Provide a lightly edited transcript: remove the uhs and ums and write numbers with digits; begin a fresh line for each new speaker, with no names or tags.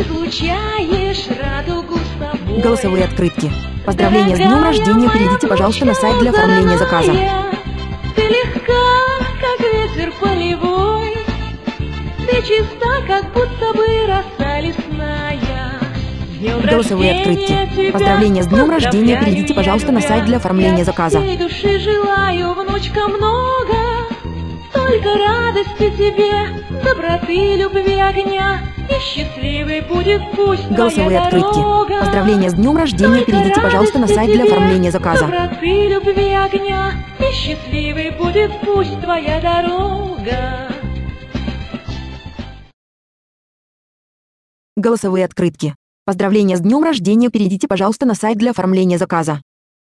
излучаешь радугу с собой.
Голосовые открытки. Поздравления с днем рождения. Перейдите, пожалуйста, на сайт для оформления заказа.
Ты легка, как ветер полевой. Ты чиста, как будто бы роса лесная. С днем
Голосовые
рождения
открытки.
тебя
Поздравления с днем рождения.
поздравляю
Перейдите, пожалуйста, на
я
сайт для оформления
тебя.
заказа.
Всей души желаю, внучка, много. Только радости тебе, доброты, любви, огня. И счастливой будет пусть
Голосовые
твоя
открытки.
дорога.
Поздравления с днем рождения.
Только
Перейдите, пожалуйста, на
радости
сайт для
тебе,
оформления заказа.
доброты, любви, огня. И счастливой будет пусть твоя дорога.
Голосовые открытки. Поздравления с днем рождения. Перейдите, пожалуйста, на сайт для оформления заказа.